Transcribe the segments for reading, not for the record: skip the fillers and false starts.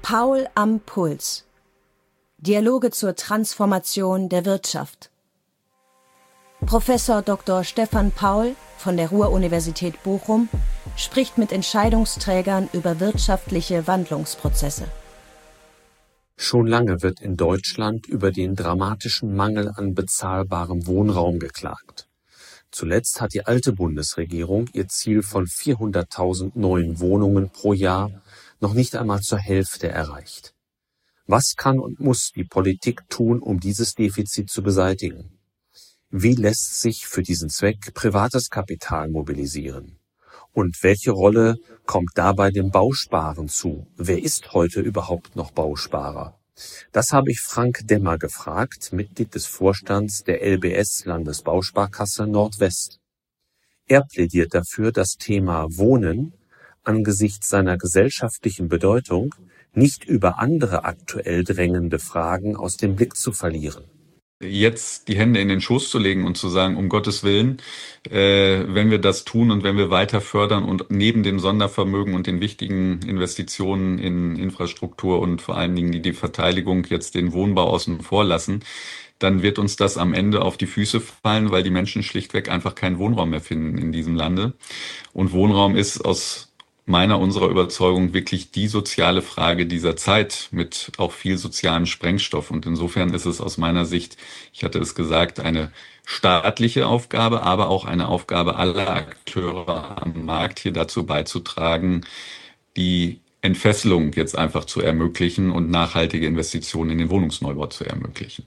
Paul am Puls. Dialoge zur Transformation der Wirtschaft. Professor Dr. Stefan Paul von der Ruhr-Universität Bochum spricht mit Entscheidungsträgern über wirtschaftliche Wandlungsprozesse. Schon lange wird in Deutschland über den dramatischen Mangel an bezahlbarem Wohnraum geklagt. Zuletzt hat die alte Bundesregierung ihr Ziel von 400.000 neuen Wohnungen pro Jahr noch nicht einmal zur Hälfte erreicht. Was kann und muss die Politik tun, um dieses Defizit zu beseitigen? Wie lässt sich für diesen Zweck privates Kapital mobilisieren? Und welche Rolle kommt dabei dem Bausparen zu? Wer ist heute überhaupt noch Bausparer? Das habe ich Frank Demmer gefragt, Mitglied des Vorstands der LBS Landesbausparkasse Nordwest. Er plädiert dafür, das Thema Wohnen angesichts seiner gesellschaftlichen Bedeutung nicht über andere aktuell drängende Fragen aus dem Blick zu verlieren. Jetzt die Hände in den Schoß zu legen und zu sagen, um Gottes Willen, wenn wir das tun und wenn wir weiter fördern und neben dem Sondervermögen und den wichtigen Investitionen in Infrastruktur und vor allen Dingen die Verteidigung jetzt den Wohnbau außen vor lassen, dann wird uns das am Ende auf die Füße fallen, weil die Menschen schlichtweg einfach keinen Wohnraum mehr finden in diesem Lande. Und Wohnraum ist aus unserer Überzeugung wirklich die soziale Frage dieser Zeit mit auch viel sozialem Sprengstoff. Und insofern ist es aus meiner Sicht, ich hatte es gesagt, eine staatliche Aufgabe, aber auch eine Aufgabe aller Akteure am Markt, hier dazu beizutragen, die Entfesselung jetzt einfach zu ermöglichen und nachhaltige Investitionen in den Wohnungsneubau zu ermöglichen.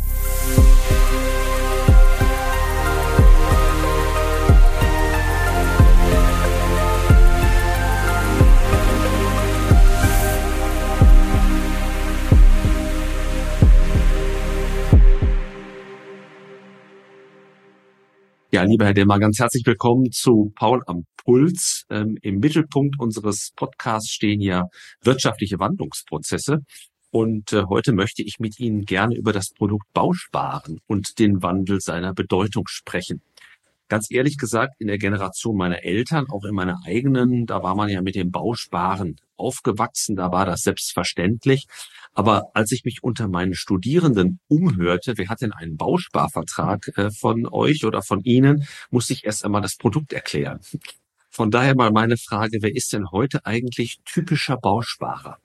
Ja, lieber Herr Demmer, ganz herzlich willkommen zu Paul am Puls. Im Mittelpunkt unseres Podcasts stehen ja wirtschaftliche Wandlungsprozesse. Und heute möchte ich mit Ihnen gerne über das Produkt Bausparen und den Wandel seiner Bedeutung sprechen. Ganz ehrlich gesagt, in der Generation meiner Eltern, auch in meiner eigenen, da war man ja mit dem Bausparen aufgewachsen, da war das selbstverständlich. Aber als ich mich unter meinen Studierenden umhörte, wer hat denn einen Bausparvertrag von euch oder von Ihnen, musste ich erst einmal das Produkt erklären. Von daher mal meine Frage, wer ist denn heute eigentlich typischer Bausparer?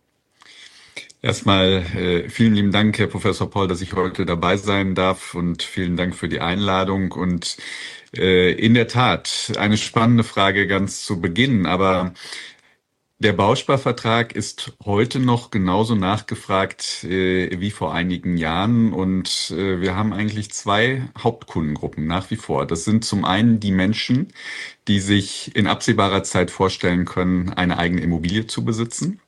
Erstmal vielen lieben Dank, Herr Professor Paul, dass ich heute dabei sein darf und vielen Dank für die Einladung. Und in der Tat eine spannende Frage ganz zu Beginn, aber der Bausparvertrag ist heute noch genauso nachgefragt wie vor einigen Jahren und wir haben eigentlich zwei Hauptkundengruppen nach wie vor. Das sind zum einen die Menschen, die sich in absehbarer Zeit vorstellen können, eine eigene Immobilie zu besitzen.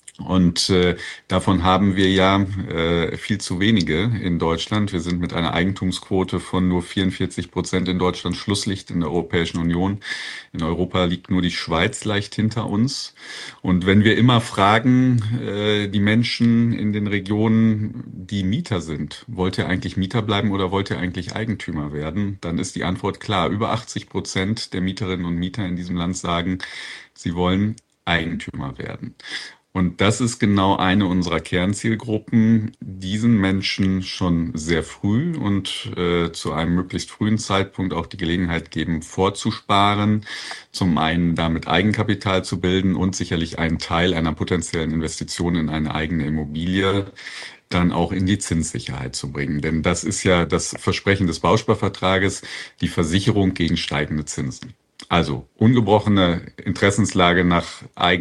Und davon haben wir ja viel zu wenige in Deutschland. Wir sind mit einer Eigentumsquote von nur 44% in Deutschland Schlusslicht in der Europäischen Union. In Europa liegt nur die Schweiz leicht hinter uns. Und wenn wir immer fragen, die Menschen in den Regionen, die Mieter sind, wollt ihr eigentlich Mieter bleiben oder wollt ihr eigentlich Eigentümer werden? Dann ist die Antwort klar. Über 80% der Mieterinnen und Mieter in diesem Land sagen, sie wollen Eigentümer werden. Und das ist genau eine unserer Kernzielgruppen, diesen Menschen schon sehr früh und zu einem möglichst frühen Zeitpunkt auch die Gelegenheit geben, vorzusparen, zum einen damit Eigenkapital zu bilden und sicherlich einen Teil einer potenziellen Investition in eine eigene Immobilie dann auch in die Zinssicherheit zu bringen. Denn das ist ja das Versprechen des Bausparvertrages, die Versicherung gegen steigende Zinsen. Also ungebrochene Interessenslage nach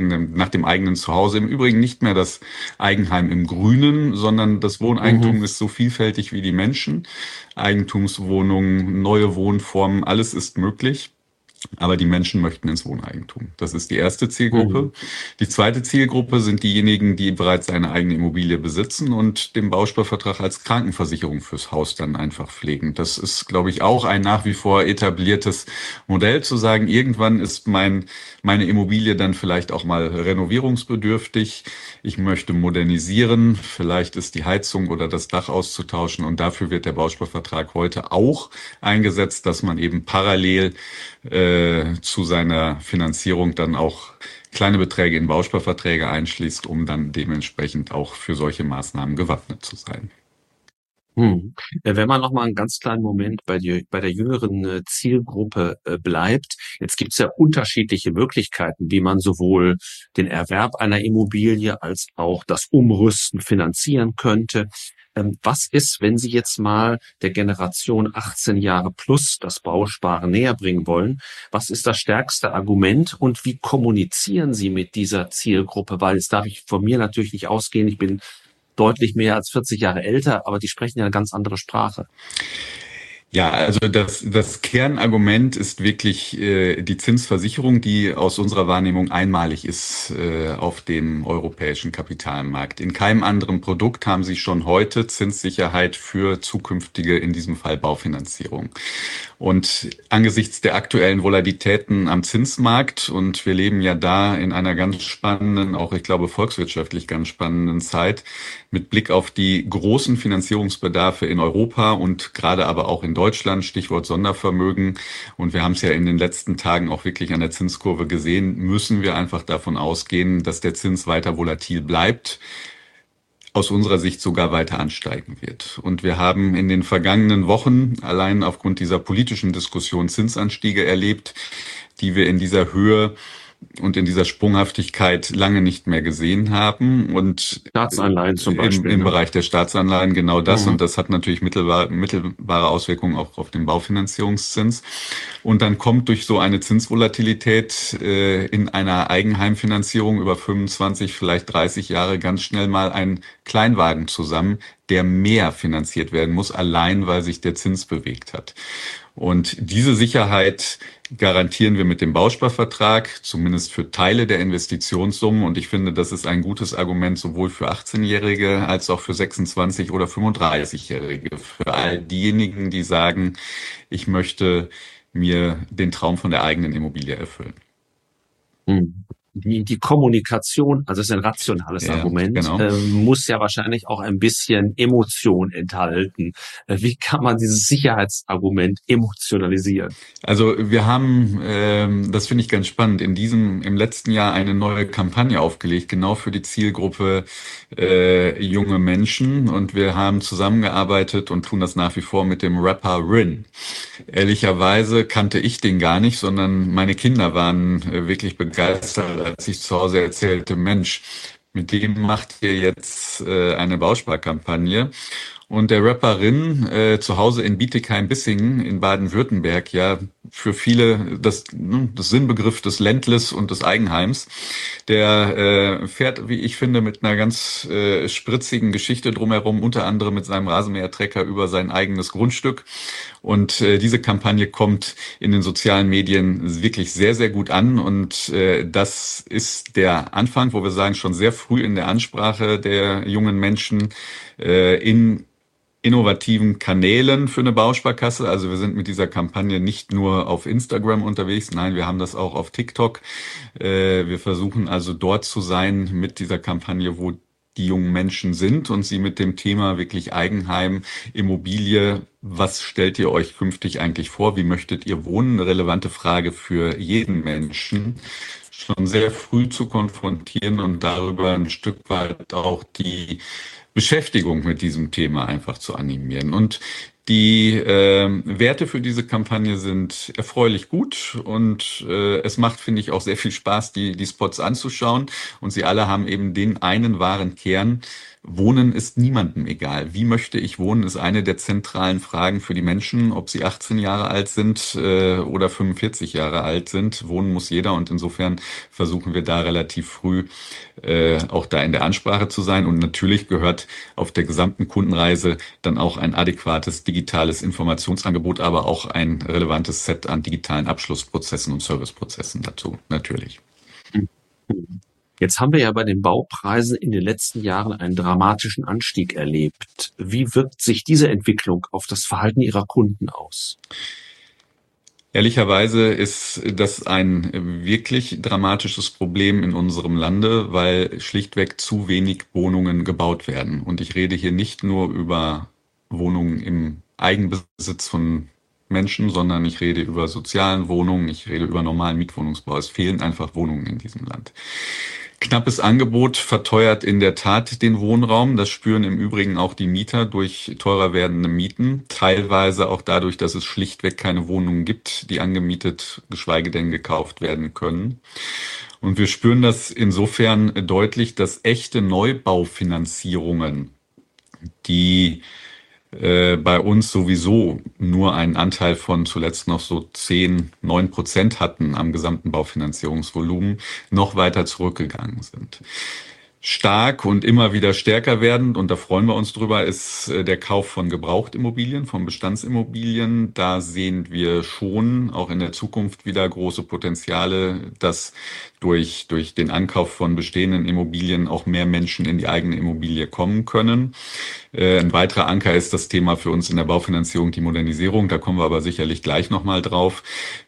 dem eigenen Zuhause. Im Übrigen nicht mehr das Eigenheim im Grünen, sondern das Wohneigentum ist so vielfältig wie die Menschen. Eigentumswohnungen, neue Wohnformen, alles ist möglich. Aber die Menschen möchten ins Wohneigentum. Das ist die erste Zielgruppe. Die zweite Zielgruppe sind diejenigen, die bereits eine eigene Immobilie besitzen und den Bausparvertrag als Krankenversicherung fürs Haus dann einfach pflegen. Das ist, glaube ich, auch ein nach wie vor etabliertes Modell, zu sagen, irgendwann ist meine Immobilie dann vielleicht auch mal renovierungsbedürftig. Ich möchte modernisieren. Vielleicht ist die Heizung oder das Dach auszutauschen. Und dafür wird der Bausparvertrag heute auch eingesetzt, dass man eben parallel zu seiner Finanzierung dann auch kleine Beträge in Bausparverträge einschließt, um dann dementsprechend auch für solche Maßnahmen gewappnet zu sein. Wenn man noch mal einen ganz kleinen Moment bei der jüngeren Zielgruppe bleibt, jetzt gibt's ja unterschiedliche Möglichkeiten, wie man sowohl den Erwerb einer Immobilie als auch das Umrüsten finanzieren könnte. Was ist, wenn Sie jetzt mal der Generation 18 Jahre plus das Bausparen näher bringen wollen? Was ist das stärkste Argument und wie kommunizieren Sie mit dieser Zielgruppe? Weil jetzt darf ich von mir natürlich nicht ausgehen, ich bin deutlich mehr als 40 Jahre älter, aber die sprechen ja eine ganz andere Sprache. Ja, also das Kernargument ist wirklich die Zinsversicherung, die aus unserer Wahrnehmung einmalig ist auf dem europäischen Kapitalmarkt. In keinem anderen Produkt haben Sie schon heute Zinssicherheit für zukünftige, in diesem Fall Baufinanzierung. Und angesichts der aktuellen Volatilitäten am Zinsmarkt, und wir leben ja da in einer ganz spannenden, auch ich glaube volkswirtschaftlich ganz spannenden Zeit, mit Blick auf die großen Finanzierungsbedarfe in Europa und gerade aber auch in Deutschland, Stichwort Sondervermögen. Und wir haben es ja in den letzten Tagen auch wirklich an der Zinskurve gesehen, müssen wir einfach davon ausgehen, dass der Zins weiter volatil bleibt, aus unserer Sicht sogar weiter ansteigen wird. Und wir haben in den vergangenen Wochen allein aufgrund dieser politischen Diskussion Zinsanstiege erlebt, die wir in dieser Höhe und in dieser Sprunghaftigkeit lange nicht mehr gesehen haben. Und Staatsanleihen zum Beispiel. Im Bereich der Staatsanleihen genau das. Und das hat natürlich mittelbare Auswirkungen auch auf den Baufinanzierungszins. Und dann kommt durch so eine Zinsvolatilität in einer Eigenheimfinanzierung über 25, vielleicht 30 Jahre ganz schnell mal ein Kleinwagen zusammen, der mehr finanziert werden muss, allein weil sich der Zins bewegt hat. Und diese Sicherheit garantieren wir mit dem Bausparvertrag, zumindest für Teile der Investitionssummen. Und ich finde, das ist ein gutes Argument sowohl für 18-Jährige als auch für 26- oder 35-Jährige. Für all diejenigen, die sagen, ich möchte mir den Traum von der eigenen Immobilie erfüllen. Die Kommunikation, also das ist ein rationales Argument, genau. Muss ja wahrscheinlich auch ein bisschen Emotion enthalten. Wie kann man dieses Sicherheitsargument emotionalisieren? Also wir haben, das finde ich ganz spannend, im letzten Jahr eine neue Kampagne aufgelegt, genau für die Zielgruppe junge Menschen. Und wir haben zusammengearbeitet und tun das nach wie vor mit dem Rapper Rin. Ehrlicherweise kannte ich den gar nicht, sondern meine Kinder waren wirklich begeistert, als ich zu Hause erzählte, Mensch, mit dem macht ihr jetzt eine Bausparkampagne. Und der Rapperin zu Hause in Bietigheim-Bissingen in Baden-Württemberg, ja für viele das Sinnbegriff des Ländles und des Eigenheims, der fährt, wie ich finde, mit einer ganz spritzigen Geschichte drumherum, unter anderem mit seinem Rasenmähertrecker über sein eigenes Grundstück. Und diese Kampagne kommt in den sozialen Medien wirklich sehr, sehr gut an. Und das ist der Anfang, wo wir sagen, schon sehr früh in der Ansprache der jungen Menschen in innovativen Kanälen für eine Bausparkasse. Also wir sind mit dieser Kampagne nicht nur auf Instagram unterwegs, nein, wir haben das auch auf TikTok. Wir versuchen also dort zu sein mit dieser Kampagne, wo die jungen Menschen sind und sie mit dem Thema wirklich Eigenheim, Immobilie, was stellt ihr euch künftig eigentlich vor? Wie möchtet ihr wohnen? Eine relevante Frage für jeden Menschen. Schon sehr früh zu konfrontieren und darüber ein Stück weit auch die Beschäftigung mit diesem Thema einfach zu animieren. Und die Werte für diese Kampagne sind erfreulich gut und es macht, finde ich, auch sehr viel Spaß, die Spots anzuschauen. Und sie alle haben eben den einen wahren Kern. Wohnen ist niemandem egal. Wie möchte ich wohnen, ist eine der zentralen Fragen für die Menschen, ob sie 18 Jahre alt sind oder 45 Jahre alt sind. Wohnen muss jeder und insofern versuchen wir da relativ früh auch da in der Ansprache zu sein. Und natürlich gehört auf der gesamten Kundenreise dann auch ein adäquates digitales Informationsangebot, aber auch ein relevantes Set an digitalen Abschlussprozessen und Serviceprozessen dazu, natürlich. Jetzt haben wir ja bei den Baupreisen in den letzten Jahren einen dramatischen Anstieg erlebt. Wie wirkt sich diese Entwicklung auf das Verhalten Ihrer Kunden aus? Ehrlicherweise ist das ein wirklich dramatisches Problem in unserem Lande, weil schlichtweg zu wenig Wohnungen gebaut werden. Und ich rede hier nicht nur über Wohnungen im Eigenbesitz von Menschen, sondern ich rede über sozialen Wohnungen, ich rede über normalen Mietwohnungsbau. Es fehlen einfach Wohnungen in diesem Land. Knappes Angebot verteuert in der Tat den Wohnraum. Das spüren im Übrigen auch die Mieter durch teurer werdende Mieten. Teilweise auch dadurch, dass es schlichtweg keine Wohnungen gibt, die angemietet, geschweige denn gekauft werden können. Und wir spüren das insofern deutlich, dass echte Neubaufinanzierungen, die bei uns sowieso nur einen Anteil von zuletzt noch so 9% hatten am gesamten Baufinanzierungsvolumen, noch weiter zurückgegangen sind. Stark und immer wieder stärker werdend, und da freuen wir uns drüber, ist der Kauf von Gebrauchtimmobilien, von Bestandsimmobilien. Da sehen wir schon auch in der Zukunft wieder große Potenziale, dass durch den Ankauf von bestehenden Immobilien auch mehr Menschen in die eigene Immobilie kommen können. Ein weiterer Anker ist das Thema für uns in der Baufinanzierung, die Modernisierung. Da kommen wir aber sicherlich gleich nochmal drauf.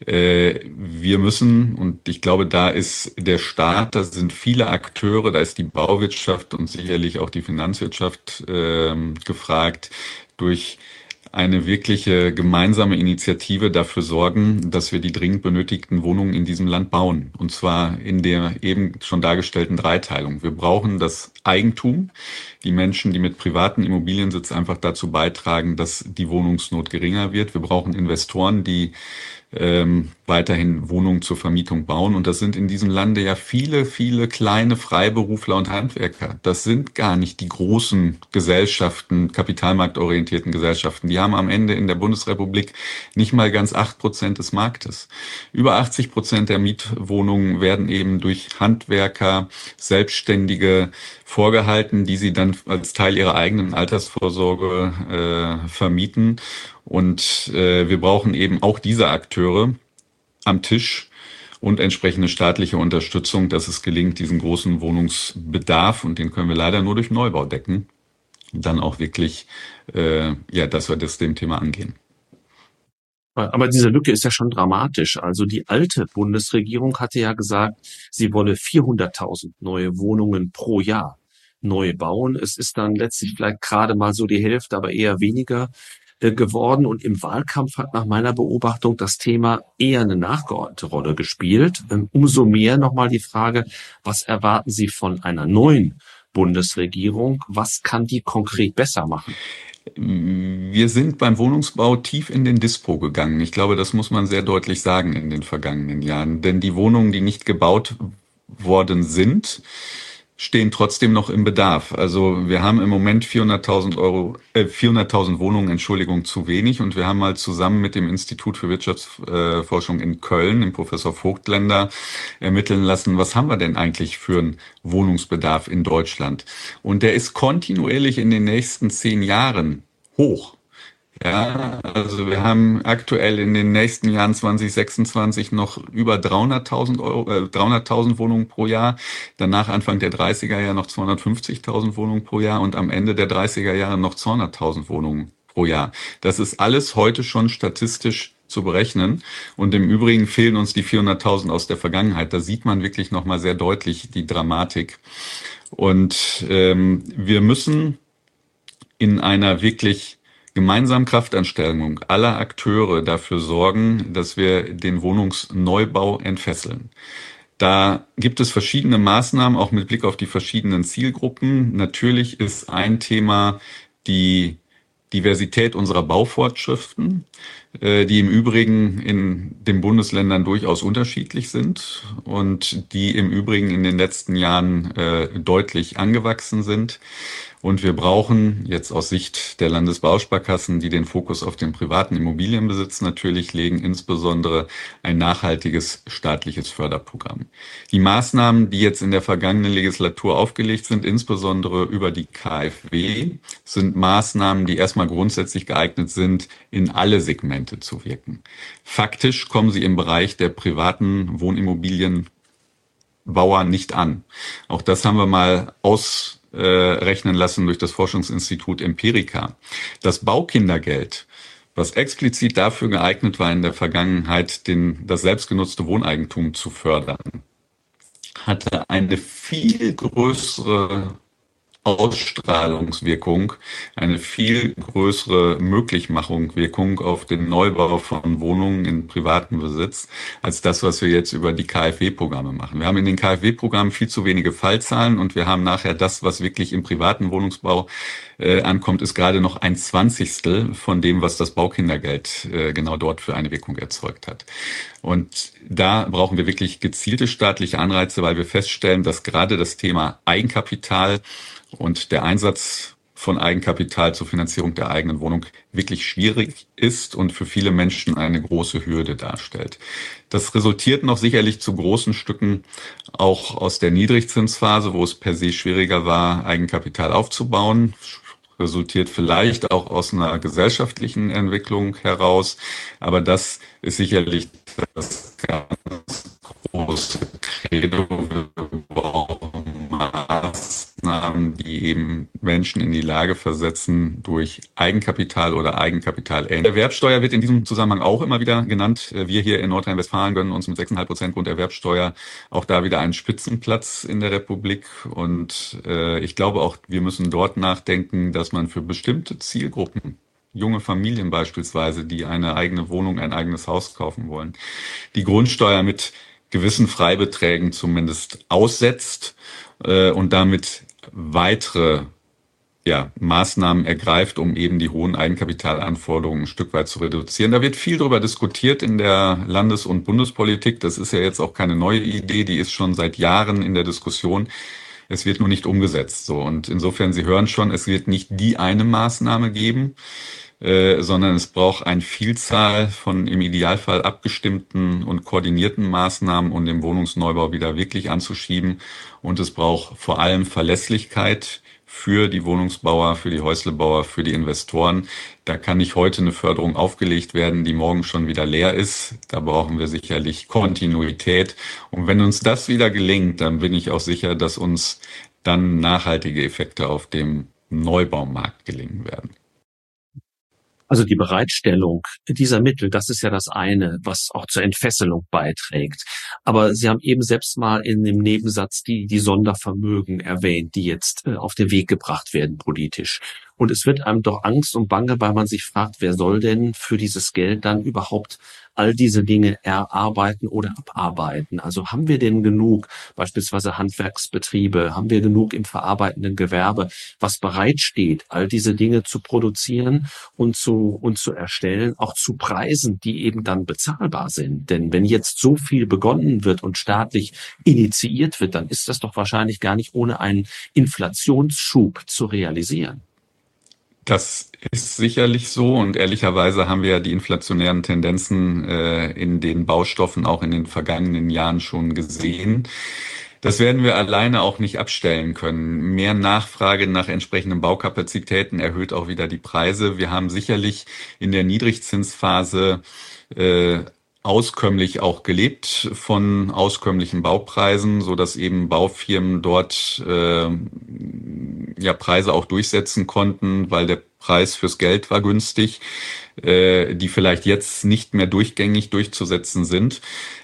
Wir müssen, und ich glaube, da ist der Staat, da sind viele Akteure, da ist die Bauwirtschaft und sicherlich auch die Finanzwirtschaft gefragt, durch eine wirkliche gemeinsame Initiative dafür sorgen, dass wir die dringend benötigten Wohnungen in diesem Land bauen. Und zwar in der eben schon dargestellten Dreiteilung. Wir brauchen das Eigentum. Die Menschen, die mit privaten Immobiliensitz einfach dazu beitragen, dass die Wohnungsnot geringer wird. Wir brauchen Investoren, die weiterhin Wohnungen zur Vermietung bauen. Und das sind in diesem Lande ja viele, viele kleine Freiberufler und Handwerker. Das sind gar nicht die großen Gesellschaften, kapitalmarktorientierten Gesellschaften. Die haben am Ende in der Bundesrepublik nicht mal ganz 8% des Marktes. Über 80% der Mietwohnungen werden eben durch Handwerker, Selbstständige vorgehalten, die sie dann als Teil ihrer eigenen Altersvorsorge vermieten. Und wir brauchen eben auch diese Akteure am Tisch und entsprechende staatliche Unterstützung, dass es gelingt, diesen großen Wohnungsbedarf, und den können wir leider nur durch Neubau decken, dann auch wirklich, dass wir dem Thema angehen. Aber diese Lücke ist ja schon dramatisch. Also die alte Bundesregierung hatte ja gesagt, sie wolle 400.000 neue Wohnungen pro Jahr neu bauen. Es ist dann letztlich vielleicht gerade mal so die Hälfte, aber eher weniger geworden. Und im Wahlkampf hat nach meiner Beobachtung das Thema eher eine nachgeordnete Rolle gespielt. Umso mehr nochmal die Frage, was erwarten Sie von einer neuen Bundesregierung? Was kann die konkret besser machen? Wir sind beim Wohnungsbau tief in den Dispo gegangen. Ich glaube, das muss man sehr deutlich sagen in den vergangenen Jahren. Denn die Wohnungen, die nicht gebaut worden sind, stehen trotzdem noch im Bedarf. Also wir haben im Moment 400.000 Wohnungen, zu wenig. Und wir haben mal zusammen mit dem Institut für Wirtschaftsforschung in Köln, dem Professor Vogtländer, ermitteln lassen, was haben wir denn eigentlich für einen Wohnungsbedarf in Deutschland? Und der ist kontinuierlich in den nächsten 10 Jahren hoch. Ja, also wir haben aktuell in den nächsten Jahren 2026 noch über 300.000 Wohnungen pro Jahr. Danach Anfang der 30er Jahre noch 250.000 Wohnungen pro Jahr und am Ende der 30er Jahre noch 200.000 Wohnungen pro Jahr. Das ist alles heute schon statistisch zu berechnen. Und im Übrigen fehlen uns die 400.000 aus der Vergangenheit. Da sieht man wirklich nochmal sehr deutlich die Dramatik. Und wir müssen in einer wirklich gemeinsamen Kraftanstrengung aller Akteure dafür sorgen, dass wir den Wohnungsneubau entfesseln. Da gibt es verschiedene Maßnahmen, auch mit Blick auf die verschiedenen Zielgruppen. Natürlich ist ein Thema die Diversität unserer Bauvorschriften, die im Übrigen in den Bundesländern durchaus unterschiedlich sind und die im Übrigen in den letzten Jahren deutlich angewachsen sind. Und wir brauchen jetzt aus Sicht der Landesbausparkassen, die den Fokus auf den privaten Immobilienbesitz natürlich legen, insbesondere ein nachhaltiges staatliches Förderprogramm. Die Maßnahmen, die jetzt in der vergangenen Legislatur aufgelegt sind, insbesondere über die KfW, sind Maßnahmen, die erstmal grundsätzlich geeignet sind, in alle Segmente zu wirken. Faktisch kommen sie im Bereich der privaten Wohnimmobilienbauer nicht an. Auch das haben wir mal ausrechnen lassen durch das Forschungsinstitut Empirica. Das Baukindergeld, was explizit dafür geeignet war, in der Vergangenheit das selbstgenutzte Wohneigentum zu fördern, hatte eine viel größere Ausstrahlungswirkung, eine viel größere Wirkung auf den Neubau von Wohnungen in privatem Besitz, als das, was wir jetzt über die KfW-Programme machen. Wir haben in den KfW-Programmen viel zu wenige Fallzahlen und wir haben nachher das, was wirklich im privaten Wohnungsbau ankommt, ist gerade noch 1/20 von dem, was das Baukindergeld genau dort für eine Wirkung erzeugt hat. Und da brauchen wir wirklich gezielte staatliche Anreize, weil wir feststellen, dass gerade das Thema Eigenkapital und der Einsatz von Eigenkapital zur Finanzierung der eigenen Wohnung wirklich schwierig ist und für viele Menschen eine große Hürde darstellt. Das resultiert noch sicherlich zu großen Stücken auch aus der Niedrigzinsphase, wo es per se schwieriger war, Eigenkapital aufzubauen. Resultiert vielleicht auch aus einer gesellschaftlichen Entwicklung heraus, aber das ist sicherlich das ganz große Credo. Wir brauchen Maßnahmen, die eben Menschen in die Lage versetzen, durch Eigenkapital oder Eigenkapital. Erwerbsteuer wird in diesem Zusammenhang auch immer wieder genannt. Wir hier in Nordrhein-Westfalen gönnen uns mit 6,5% Grunderwerbsteuer auch da wieder einen Spitzenplatz in der Republik. Und ich glaube auch, wir müssen dort nachdenken, dass man für bestimmte Zielgruppen, junge Familien beispielsweise, die eine eigene Wohnung, ein eigenes Haus kaufen wollen, die Grundsteuer mit gewissen Freibeträgen zumindest aussetzt und damit weitere Maßnahmen ergreift, um eben die hohen Eigenkapitalanforderungen ein Stück weit zu reduzieren. Da wird viel darüber diskutiert in der Landes- und Bundespolitik. Das ist ja jetzt auch keine neue Idee, die ist schon seit Jahren in der Diskussion. Es wird nur nicht umgesetzt. So, und insofern, Sie hören schon, es wird nicht die eine Maßnahme geben, sondern es braucht eine Vielzahl von im Idealfall abgestimmten und koordinierten Maßnahmen, um den Wohnungsneubau wieder wirklich anzuschieben. Und es braucht vor allem Verlässlichkeit für die Wohnungsbauer, für die Häuslebauer, für die Investoren. Da kann nicht heute eine Förderung aufgelegt werden, die morgen schon wieder leer ist. Da brauchen wir sicherlich Kontinuität. Und wenn uns das wieder gelingt, dann bin ich auch sicher, dass uns dann nachhaltige Effekte auf dem Neubaumarkt gelingen werden. Also die Bereitstellung dieser Mittel, das ist ja das eine, was auch zur Entfesselung beiträgt. Aber Sie haben eben selbst mal in dem Nebensatz die Sondervermögen erwähnt, die jetzt auf den Weg gebracht werden politisch. Und es wird einem doch Angst und Bange, weil man sich fragt, wer soll denn für dieses Geld dann überhaupt all diese Dinge erarbeiten oder abarbeiten? Also haben wir denn genug, beispielsweise Handwerksbetriebe, haben wir genug im verarbeitenden Gewerbe, was bereitsteht, all diese Dinge zu produzieren und zu erstellen, auch zu Preisen, die eben dann bezahlbar sind? Denn wenn jetzt so viel begonnen wird und staatlich initiiert wird, dann ist das doch wahrscheinlich gar nicht ohne einen Inflationsschub zu realisieren. Das ist sicherlich so und ehrlicherweise haben wir ja die inflationären Tendenzen in den Baustoffen auch in den vergangenen Jahren schon gesehen. Das werden wir alleine auch nicht abstellen können. Mehr Nachfrage nach entsprechenden Baukapazitäten erhöht auch wieder die Preise. Wir haben sicherlich in der Niedrigzinsphase auskömmlich auch gelebt von auskömmlichen Baupreisen, so dass eben Baufirmen dort Preise auch durchsetzen konnten, weil der Preis fürs Geld war günstig, die vielleicht jetzt nicht mehr durchgängig durchzusetzen sind.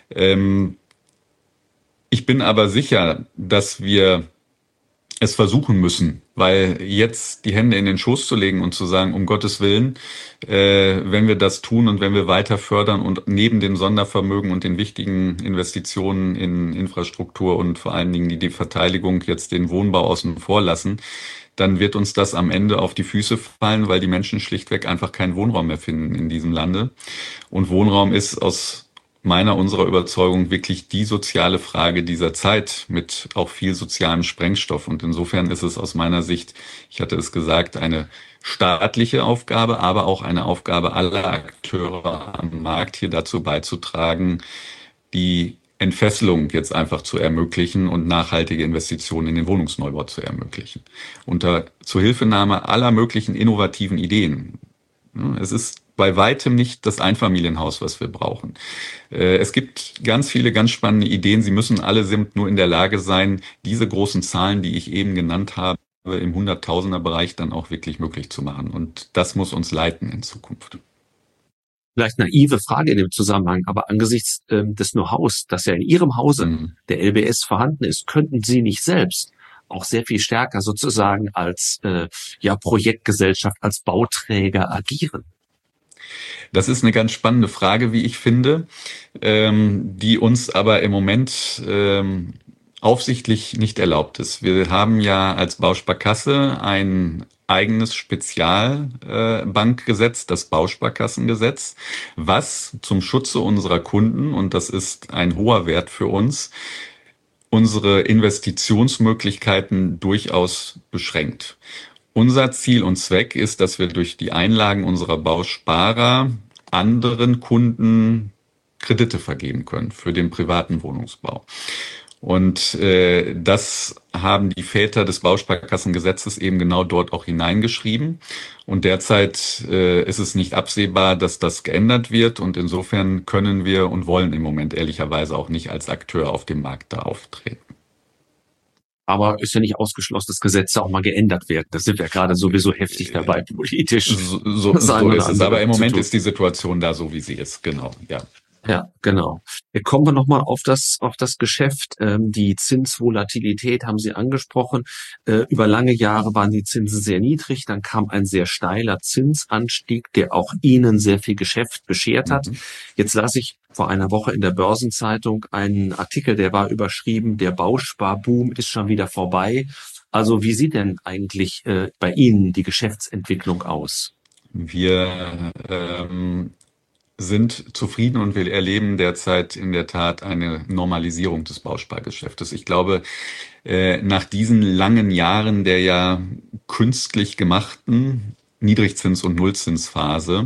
Ich bin aber sicher, dass wir es versuchen müssen, weil jetzt die Hände in den Schoß zu legen und zu sagen, um Gottes Willen, wenn wir das tun und wenn wir weiter fördern und neben den Sondervermögen und den wichtigen Investitionen in Infrastruktur und vor allen Dingen die Verteidigung jetzt den Wohnbau außen vor lassen, dann wird uns das am Ende auf die Füße fallen, weil die Menschen schlichtweg einfach keinen Wohnraum mehr finden in diesem Lande. Und Wohnraum ist aus unserer Überzeugung wirklich die soziale Frage dieser Zeit mit auch viel sozialem Sprengstoff. Und insofern ist es aus meiner Sicht, ich hatte es gesagt, eine staatliche Aufgabe, aber auch eine Aufgabe aller Akteure am Markt, hier dazu beizutragen, die Entfesselung jetzt einfach zu ermöglichen und nachhaltige Investitionen in den Wohnungsneubau zu ermöglichen. Unter Zuhilfenahme aller möglichen innovativen Ideen. Es ist bei weitem nicht das Einfamilienhaus, was wir brauchen. Es gibt ganz viele ganz spannende Ideen. Sie müssen allesamt nur in der Lage sein, diese großen Zahlen, die ich eben genannt habe, im Hunderttausender-Bereich dann auch wirklich möglich zu machen. Und das muss uns leiten in Zukunft. Vielleicht naive Frage in dem Zusammenhang, aber angesichts des Know-hows, das ja in Ihrem Hause der LBS vorhanden ist, könnten Sie nicht selbst auch sehr viel stärker sozusagen als Projektgesellschaft, als Bauträger agieren? Das ist eine ganz spannende Frage, wie ich finde, die uns aber im Moment aufsichtlich nicht erlaubt ist. Wir haben ja als Bausparkasse ein eigenes Spezialbankgesetz, das Bausparkassengesetz, was zum Schutze unserer Kunden, und das ist ein hoher Wert für uns, unsere Investitionsmöglichkeiten durchaus beschränkt. Unser Ziel und Zweck ist, dass wir durch die Einlagen unserer Bausparer anderen Kunden Kredite vergeben können für den privaten Wohnungsbau. Und das haben die Väter des Bausparkassengesetzes eben genau dort auch hineingeschrieben. Und derzeit ist es nicht absehbar, dass das geändert wird. Und insofern können wir und wollen im Moment ehrlicherweise auch nicht als Akteur auf dem Markt da auftreten. Aber ist ja nicht ausgeschlossen, dass Gesetze auch mal geändert werden. Da sind wir gerade sowieso heftig dabei, politisch. So ist es. Aber im Moment ist die Situation da so, wie sie ist. Genau, ja. Ja, genau. Kommen wir nochmal auf das Geschäft. Die Zinsvolatilität haben Sie angesprochen. Über lange Jahre waren die Zinsen sehr niedrig. Dann kam ein sehr steiler Zinsanstieg, der auch Ihnen sehr viel Geschäft beschert hat. Jetzt las ich vor einer Woche in der Börsenzeitung einen Artikel, der war überschrieben, der Bausparboom ist schon wieder vorbei. Also wie sieht denn eigentlich bei Ihnen die Geschäftsentwicklung aus? Wir sind zufrieden und wir erleben derzeit in der Tat eine Normalisierung des Bauspargeschäftes. Ich glaube, nach diesen langen Jahren der ja künstlich gemachten Niedrigzins- und Nullzinsphase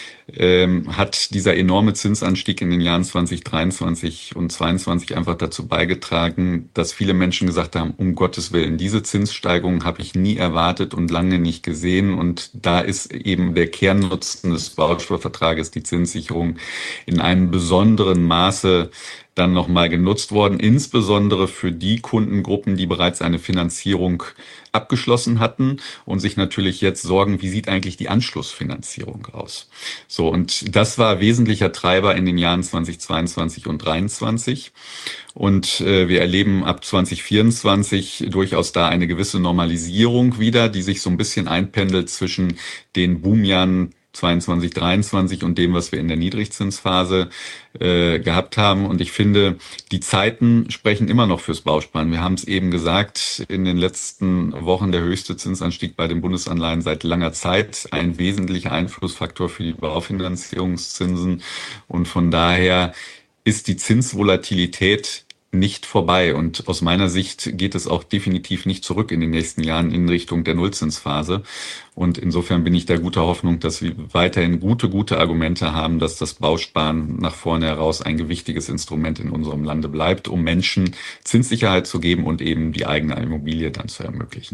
hat dieser enorme Zinsanstieg in den Jahren 2023 und 2022 einfach dazu beigetragen, dass viele Menschen gesagt haben, um Gottes Willen, diese Zinssteigerung habe ich nie erwartet und lange nicht gesehen. Und da ist eben der Kernnutzen des Bausparvertrages, die Zinssicherung, in einem besonderen Maße dann nochmal genutzt worden, insbesondere für die Kundengruppen, die bereits eine Finanzierung abgeschlossen hatten und sich natürlich jetzt sorgen, wie sieht eigentlich die Anschlussfinanzierung aus? So, und das war wesentlicher Treiber in den Jahren 2022 und 2023. Und wir erleben ab 2024 durchaus da eine gewisse Normalisierung wieder, die sich so ein bisschen einpendelt zwischen den Boomjahren 22, 23 und dem, was wir in der Niedrigzinsphase gehabt haben. Und ich finde, die Zeiten sprechen immer noch fürs Bausparen. Wir haben es eben gesagt, in den letzten Wochen der höchste Zinsanstieg bei den Bundesanleihen seit langer Zeit, ein wesentlicher Einflussfaktor für die Baufinanzierungszinsen. Und von daher ist die Zinsvolatilität nicht vorbei. Und aus meiner Sicht geht es auch definitiv nicht zurück in den nächsten Jahren in Richtung der Nullzinsphase. Und insofern bin ich der guter Hoffnung, dass wir weiterhin gute Argumente haben, dass das Bausparen nach vorne heraus ein gewichtiges Instrument in unserem Lande bleibt, um Menschen Zinssicherheit zu geben und eben die eigene Immobilie dann zu ermöglichen.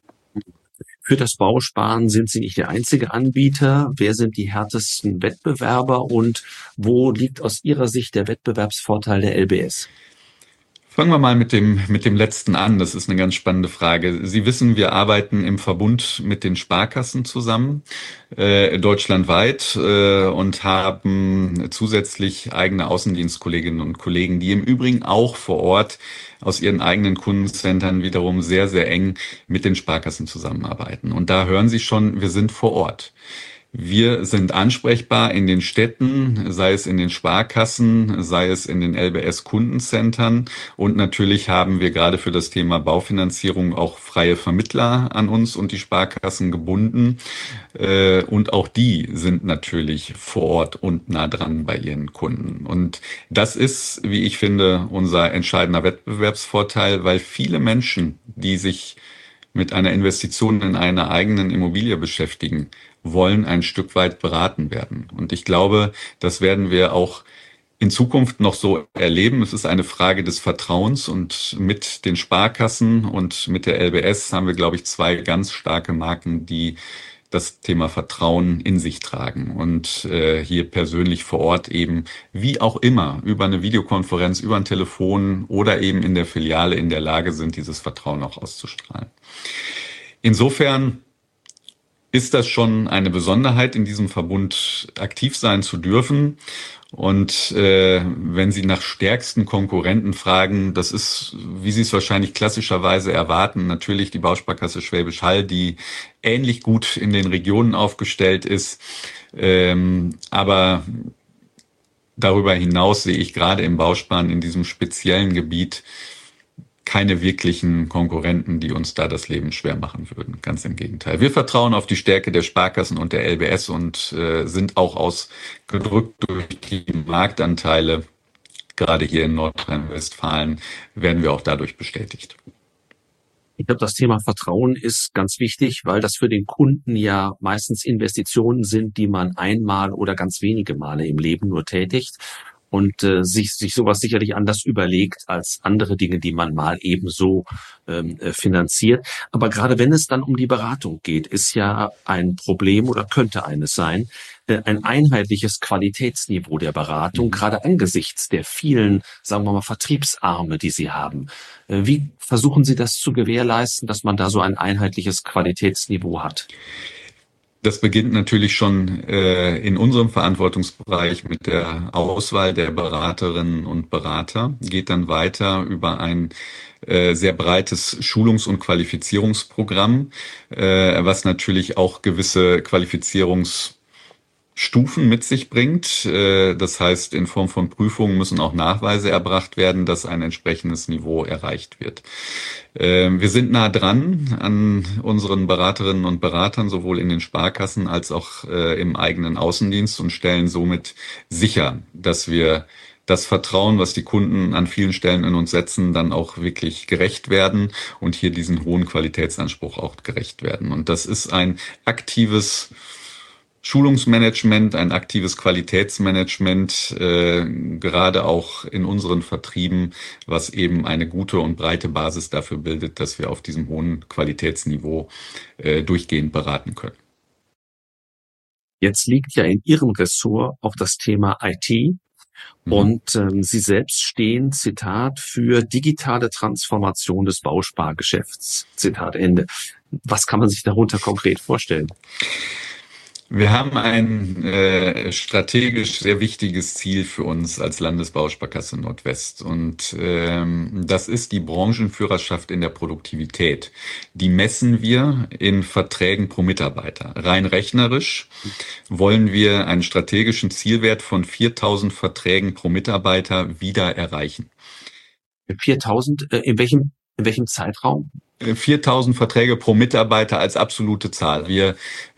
Für das Bausparen sind Sie nicht der einzige Anbieter. Wer sind die härtesten Wettbewerber und wo liegt aus Ihrer Sicht der Wettbewerbsvorteil der LBS? Fangen wir mal mit dem letzten an. Das ist eine ganz spannende Frage. Sie wissen, wir arbeiten im Verbund mit den Sparkassen zusammen, deutschlandweit, und haben zusätzlich eigene Außendienstkolleginnen und Kollegen, die im Übrigen auch vor Ort aus ihren eigenen Kundencentern wiederum sehr, sehr eng mit den Sparkassen zusammenarbeiten. Und da hören Sie schon, wir sind vor Ort. Wir sind ansprechbar in den Städten, sei es in den Sparkassen, sei es in den LBS-Kundencentern. Und natürlich haben wir gerade für das Thema Baufinanzierung auch freie Vermittler an uns und die Sparkassen gebunden. Und auch die sind natürlich vor Ort und nah dran bei ihren Kunden. Und das ist, wie ich finde, unser entscheidender Wettbewerbsvorteil, weil viele Menschen, die sich mit einer Investition in einer eigenen Immobilie beschäftigen, wollen ein Stück weit beraten werden. Und ich glaube, das werden wir auch in Zukunft noch so erleben. Es ist eine Frage des Vertrauens und mit den Sparkassen und mit der LBS haben wir, glaube ich, zwei ganz starke Marken, die das Thema Vertrauen in sich tragen und hier persönlich vor Ort eben, wie auch immer, über eine Videokonferenz, über ein Telefon oder eben in der Filiale in der Lage sind, dieses Vertrauen auch auszustrahlen. Insofern ist das schon eine Besonderheit, in diesem Verbund aktiv sein zu dürfen. Und wenn Sie nach stärksten Konkurrenten fragen, das ist, wie Sie es wahrscheinlich klassischerweise erwarten, natürlich die Bausparkasse Schwäbisch Hall, die ähnlich gut in den Regionen aufgestellt ist. Aber darüber hinaus sehe ich gerade im Bausparen in diesem speziellen Gebiet keine wirklichen Konkurrenten, die uns da das Leben schwer machen würden. Ganz im Gegenteil. Wir vertrauen auf die Stärke der Sparkassen und der LBS und sind auch ausgedrückt durch die Marktanteile, gerade hier in Nordrhein-Westfalen, werden wir auch dadurch bestätigt. Ich glaube, das Thema Vertrauen ist ganz wichtig, weil das für den Kunden ja meistens Investitionen sind, die man einmal oder ganz wenige Male im Leben nur tätigt. Und sich sowas sicherlich anders überlegt als andere Dinge, die man mal ebenso finanziert. Aber gerade wenn es dann um die Beratung geht, ist ja ein Problem oder könnte eines sein, ein einheitliches Qualitätsniveau der Beratung, gerade angesichts der vielen, sagen wir mal, Vertriebsarme, die Sie haben. Wie versuchen Sie das zu gewährleisten, dass man da so ein einheitliches Qualitätsniveau hat? Das beginnt natürlich schon in unserem Verantwortungsbereich mit der Auswahl der Beraterinnen und Berater, geht dann weiter über ein sehr breites Schulungs- und Qualifizierungsprogramm, was natürlich auch gewisse Qualifizierungsstufen mit sich bringt. Das heißt, in Form von Prüfungen müssen auch Nachweise erbracht werden, dass ein entsprechendes Niveau erreicht wird. Wir sind nah dran an unseren Beraterinnen und Beratern, sowohl in den Sparkassen als auch im eigenen Außendienst und stellen somit sicher, dass wir das Vertrauen, was die Kunden an vielen Stellen in uns setzen, dann auch wirklich gerecht werden und hier diesen hohen Qualitätsanspruch auch gerecht werden. Und das ist ein aktives Schulungsmanagement, ein aktives Qualitätsmanagement, gerade auch in unseren Vertrieben, was eben eine gute und breite Basis dafür bildet, dass wir auf diesem hohen Qualitätsniveau durchgehend beraten können. Jetzt liegt ja in Ihrem Ressort auch das Thema IT. Und Sie selbst stehen, Zitat, für digitale Transformation des Bauspargeschäfts. Zitat Ende. Was kann man sich darunter konkret vorstellen? Wir haben ein strategisch sehr wichtiges Ziel für uns als Landesbausparkasse Nordwest und das ist die Branchenführerschaft in der Produktivität. Die messen wir in Verträgen pro Mitarbeiter. Rein rechnerisch wollen wir einen strategischen Zielwert von 4.000 Verträgen pro Mitarbeiter wieder erreichen. 4.000, in welchem Zeitraum? 4.000 Verträge pro Mitarbeiter als absolute Zahl. Wir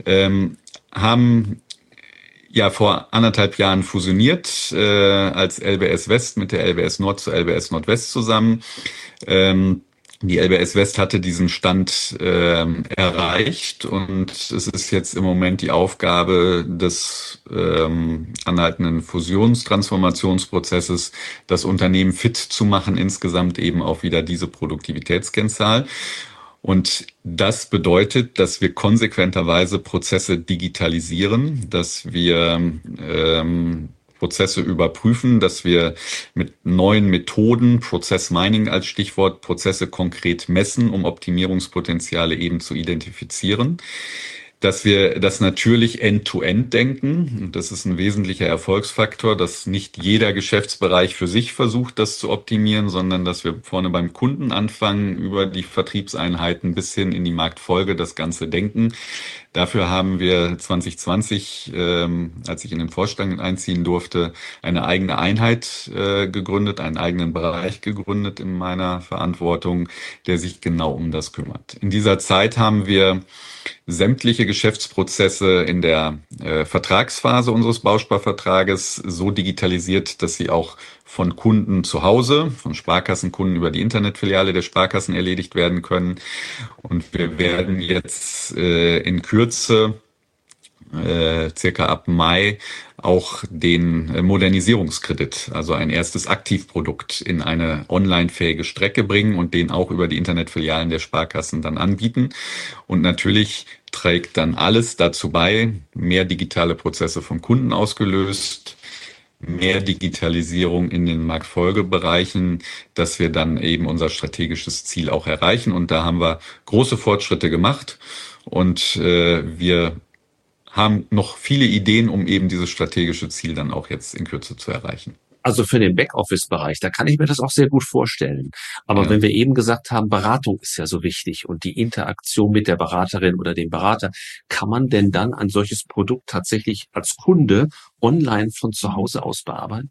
haben ja vor 1,5 Jahren fusioniert als LBS West mit der LBS Nord zur LBS Nordwest zusammen. Die LBS West hatte diesen Stand erreicht und es ist jetzt im Moment die Aufgabe des anhaltenden Fusionstransformationsprozesses, das Unternehmen fit zu machen, insgesamt eben auch wieder diese Produktivitätskennzahl. Und das bedeutet, dass wir konsequenterweise Prozesse digitalisieren, dass wir Prozesse überprüfen, dass wir mit neuen Methoden, Prozessmining als Stichwort, Prozesse konkret messen, um Optimierungspotenziale eben zu identifizieren. Dass wir das natürlich end-to-end denken. Und das ist ein wesentlicher Erfolgsfaktor, dass nicht jeder Geschäftsbereich für sich versucht, das zu optimieren, sondern dass wir vorne beim Kunden anfangen, über die Vertriebseinheiten bis hin in die Marktfolge das Ganze denken. Dafür haben wir 2020, als ich in den Vorstand einziehen durfte, eine eigene Einheit gegründet, einen eigenen Bereich gegründet in meiner Verantwortung, der sich genau um das kümmert. In dieser Zeit haben wir sämtliche Geschäftsprozesse in der Vertragsphase unseres Bausparvertrages so digitalisiert, dass sie auch von Kunden zu Hause, von Sparkassenkunden über die Internetfiliale der Sparkassen erledigt werden können. Und wir werden jetzt in Kürze, circa ab Mai, auch den Modernisierungskredit, also ein erstes Aktivprodukt, in eine online-fähige Strecke bringen und den auch über die Internetfilialen der Sparkassen dann anbieten. Und natürlich trägt dann alles dazu bei, mehr digitale Prozesse vom Kunden ausgelöst, mehr Digitalisierung in den Marktfolgebereichen, dass wir dann eben unser strategisches Ziel auch erreichen. Und da haben wir große Fortschritte gemacht. Und wir haben noch viele Ideen, um eben dieses strategische Ziel dann auch jetzt in Kürze zu erreichen. Also für den Backoffice-Bereich, da kann ich mir das auch sehr gut vorstellen. Aber Ja. wenn wir eben gesagt haben, Beratung ist ja so wichtig und die Interaktion mit der Beraterin oder dem Berater, kann man denn dann ein solches Produkt tatsächlich als Kunde online von zu Hause aus bearbeiten?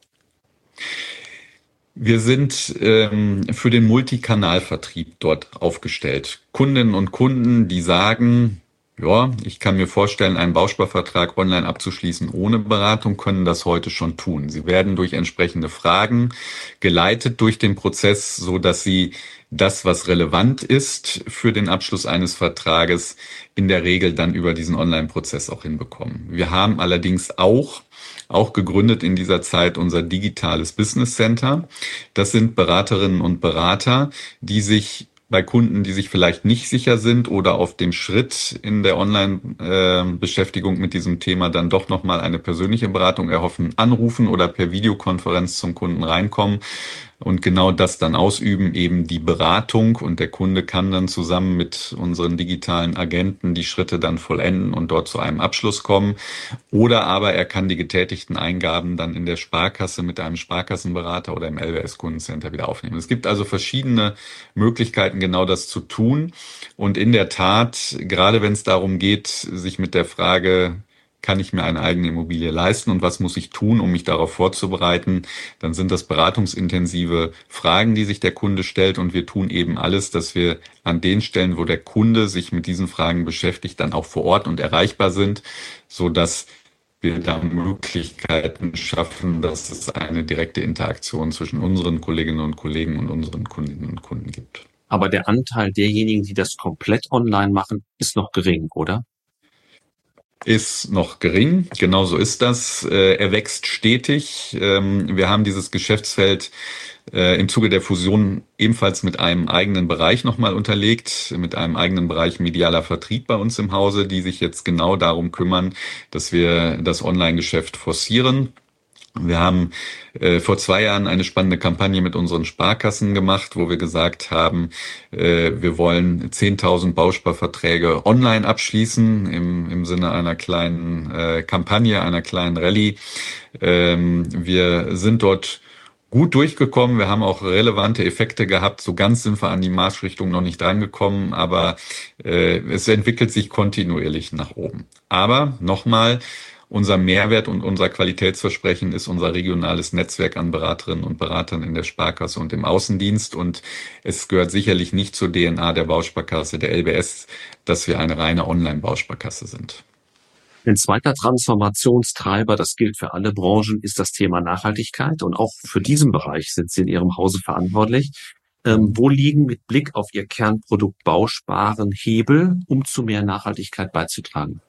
Wir sind für den Multikanalvertrieb dort aufgestellt. Kundinnen und Kunden, die sagen, ja, ich kann mir vorstellen, einen Bausparvertrag online abzuschließen ohne Beratung, können das heute schon tun. Sie werden durch entsprechende Fragen geleitet durch den Prozess, so dass sie das, was relevant ist für den Abschluss eines Vertrages, in der Regel dann über diesen Online-Prozess auch hinbekommen. Wir haben allerdings auch gegründet in dieser Zeit unser digitales Business Center. Das sind Beraterinnen und Berater, die sich bei Kunden, die sich vielleicht nicht sicher sind oder auf dem Schritt in der Online-Beschäftigung mit diesem Thema dann doch nochmal eine persönliche Beratung erhoffen, anrufen oder per Videokonferenz zum Kunden reinkommen und genau das dann ausüben, eben die Beratung, und der Kunde kann dann zusammen mit unseren digitalen Agenten die Schritte dann vollenden und dort zu einem Abschluss kommen. Oder aber er kann die getätigten Eingaben dann in der Sparkasse mit einem Sparkassenberater oder im LWS-Kundencenter wieder aufnehmen. Es gibt also verschiedene Möglichkeiten, genau das zu tun. Und in der Tat, gerade wenn es darum geht, sich mit der Frage, kann ich mir eine eigene Immobilie leisten und was muss ich tun, um mich darauf vorzubereiten, dann sind das beratungsintensive Fragen, die sich der Kunde stellt, und wir tun eben alles, dass wir an den Stellen, wo der Kunde sich mit diesen Fragen beschäftigt, dann auch vor Ort und erreichbar sind, so dass wir da Möglichkeiten schaffen, dass es eine direkte Interaktion zwischen unseren Kolleginnen und Kollegen und unseren Kundinnen und Kunden gibt. Aber der Anteil derjenigen, die das komplett online machen, ist noch gering, oder? Ist noch gering, genau so ist das. Er wächst stetig. Wir haben dieses Geschäftsfeld im Zuge der Fusion ebenfalls mit einem eigenen Bereich nochmal unterlegt, mit einem eigenen Bereich medialer Vertrieb bei uns im Hause, die sich jetzt genau darum kümmern, dass wir das Online-Geschäft forcieren. Wir haben vor 2 Jahren eine spannende Kampagne mit unseren Sparkassen gemacht, wo wir gesagt haben, wir wollen 10.000 Bausparverträge online abschließen im Sinne einer kleinen Kampagne, einer kleinen Rallye. Wir sind dort gut durchgekommen. Wir haben auch relevante Effekte gehabt. So ganz sind wir an die Marschrichtung noch nicht drangekommen, aber es entwickelt sich kontinuierlich nach oben. Aber nochmal, unser Mehrwert und unser Qualitätsversprechen ist unser regionales Netzwerk an Beraterinnen und Beratern in der Sparkasse und im Außendienst. Und es gehört sicherlich nicht zur DNA der Bausparkasse, der LBS, dass wir eine reine Online-Bausparkasse sind. Ein zweiter Transformationstreiber, das gilt für alle Branchen, ist das Thema Nachhaltigkeit. Und auch für diesen Bereich sind Sie in Ihrem Hause verantwortlich. Wo liegen mit Blick auf Ihr Kernprodukt Bausparen Hebel, um zu mehr Nachhaltigkeit beizutragen?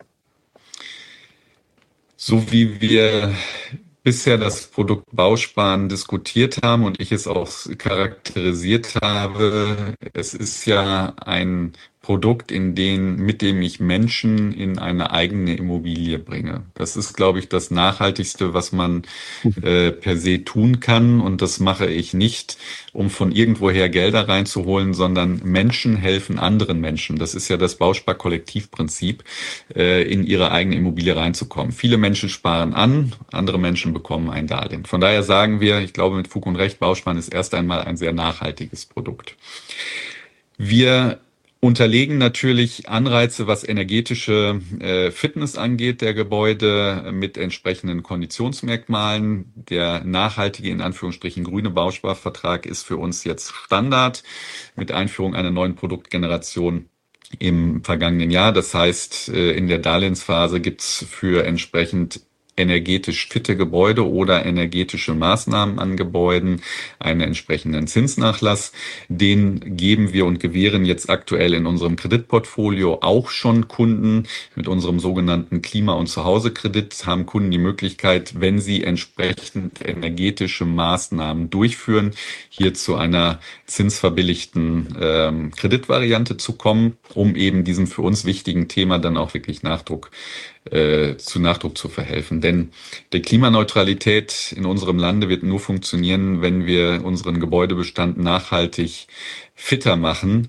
So wie wir bisher das Produkt Bausparen diskutiert haben und ich es auch charakterisiert habe, es ist ja ein Produkt, mit dem ich Menschen in eine eigene Immobilie bringe. Das ist, glaube ich, das Nachhaltigste, was man per se tun kann. Und das mache ich nicht, um von irgendwoher Gelder reinzuholen, sondern Menschen helfen anderen Menschen. Das ist ja das Bausparkollektivprinzip, in ihre eigene Immobilie reinzukommen. Viele Menschen sparen an, andere Menschen bekommen ein Darlehen. Von daher sagen wir, ich glaube mit Fug und Recht, Bausparen ist erst einmal ein sehr nachhaltiges Produkt. Wir unterlegen natürlich Anreize, was energetische Fitness angeht, der Gebäude mit entsprechenden Konditionsmerkmalen. Der nachhaltige, in Anführungsstrichen grüne Bausparvertrag ist für uns jetzt Standard mit Einführung einer neuen Produktgeneration im vergangenen Jahr. Das heißt, in der Darlehensphase gibt's für entsprechend energetisch fitte Gebäude oder energetische Maßnahmen an Gebäuden einen entsprechenden Zinsnachlass. Den geben wir und gewähren jetzt aktuell in unserem Kreditportfolio auch schon Kunden. Mit unserem sogenannten Klima- und Zuhausekredit haben Kunden die Möglichkeit, wenn sie entsprechend energetische Maßnahmen durchführen, hier zu einer zinsverbilligten Kreditvariante zu kommen, um eben diesem für uns wichtigen Thema dann auch wirklich Nachdruck zu verhelfen. Denn die Klimaneutralität in unserem Lande wird nur funktionieren, wenn wir unseren Gebäudebestand nachhaltig fitter machen.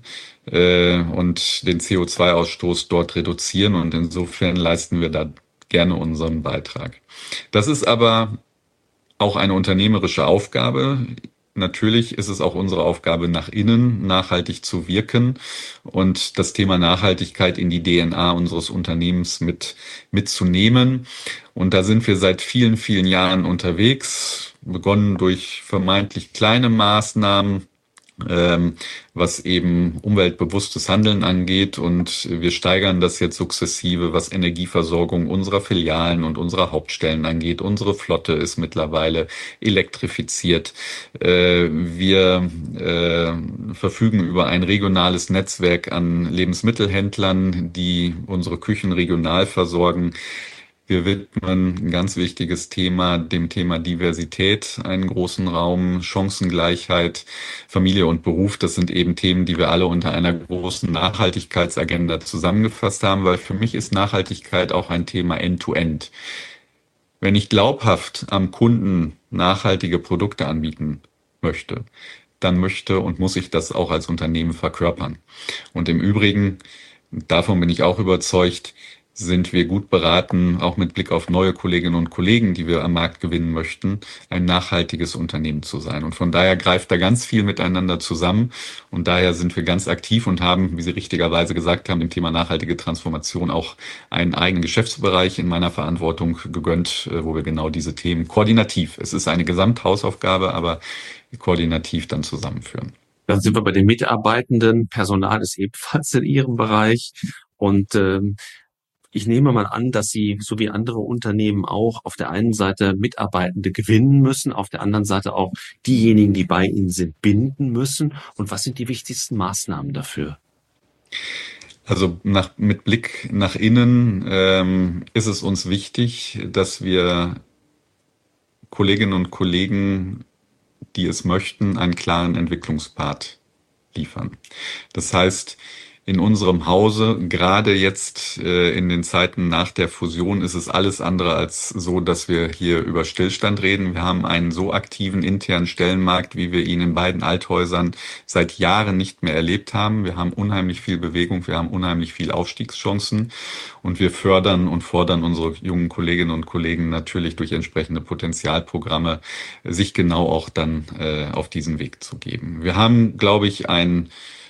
und den CO2-Ausstoß dort reduzieren. Und insofern leisten wir da gerne unseren Beitrag. Das ist aber auch eine unternehmerische Aufgabe. Natürlich ist es auch unsere Aufgabe, nach innen nachhaltig zu wirken und das Thema Nachhaltigkeit in die DNA unseres Unternehmens mitzunehmen. Und da sind wir seit vielen, vielen Jahren unterwegs, begonnen durch vermeintlich kleine Maßnahmen, was eben umweltbewusstes Handeln angeht. Und wir steigern das jetzt sukzessive, was Energieversorgung unserer Filialen und unserer Hauptstellen angeht. Unsere Flotte ist mittlerweile elektrifiziert. Wir verfügen über ein regionales Netzwerk an Lebensmittelhändlern, die unsere Küchen regional versorgen. Wir widmen ein ganz wichtiges Thema, dem Thema Diversität, einen großen Raum, Chancengleichheit, Familie und Beruf. Das sind eben Themen, die wir alle unter einer großen Nachhaltigkeitsagenda zusammengefasst haben, weil für mich ist Nachhaltigkeit auch ein Thema End-to-End. Wenn ich glaubhaft am Kunden nachhaltige Produkte anbieten möchte, dann möchte und muss ich das auch als Unternehmen verkörpern. Und im Übrigen, davon bin ich auch überzeugt, sind wir gut beraten, auch mit Blick auf neue Kolleginnen und Kollegen, die wir am Markt gewinnen möchten, ein nachhaltiges Unternehmen zu sein. Und von daher greift da ganz viel miteinander zusammen. Und daher sind wir ganz aktiv und haben, wie Sie richtigerweise gesagt haben, dem Thema nachhaltige Transformation auch einen eigenen Geschäftsbereich in meiner Verantwortung gegönnt, wo wir genau diese Themen koordinativ, es ist eine Gesamthausaufgabe, aber koordinativ dann zusammenführen. Dann sind wir bei den Mitarbeitenden. Personal ist ebenfalls in Ihrem Bereich. Und ich nehme mal an, dass Sie, so wie andere Unternehmen auch, auf der einen Seite Mitarbeitende gewinnen müssen, auf der anderen Seite auch diejenigen, die bei Ihnen sind, binden müssen. Und was sind die wichtigsten Maßnahmen dafür? Also mit Blick nach innen ist es uns wichtig, dass wir Kolleginnen und Kollegen, die es möchten, einen klaren Entwicklungspfad liefern. Das heißt, in unserem Hause, gerade jetzt in den Zeiten nach der Fusion, ist es alles andere als so, dass wir hier über Stillstand reden. Wir haben einen so aktiven internen Stellenmarkt, wie wir ihn in beiden Althäusern seit Jahren nicht mehr erlebt haben. Wir haben unheimlich viel Bewegung, wir haben unheimlich viel Aufstiegschancen und wir fördern und fordern unsere jungen Kolleginnen und Kollegen natürlich durch entsprechende Potenzialprogramme, sich genau auch dann auf diesen Weg zu geben. Wir haben, glaube ich, ein